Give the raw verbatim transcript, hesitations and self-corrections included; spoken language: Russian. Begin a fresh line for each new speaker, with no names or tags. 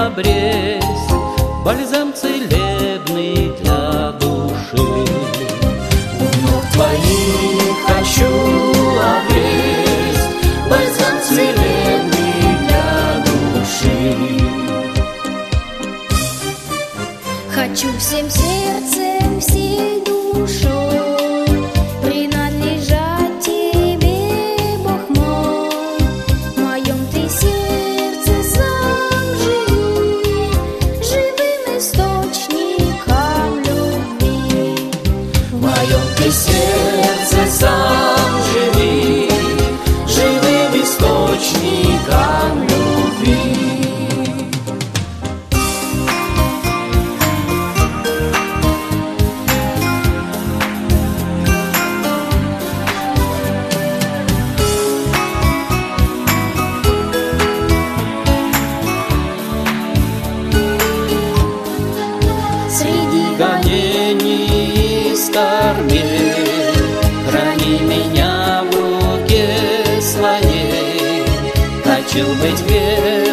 обресть, бальзам целебный для души.
У ног твоих хочу обресть, бальзам целебный для души.
Хочу всем сердцем, всей душой принадлежать Тебе, Бог мой. В моем Ты сердце сам живи, живым источником любви.
В моем Ты сердце сам живи, живым источником любви.
Гонений и скорбей храни меня в руке своей. Хочу быть верным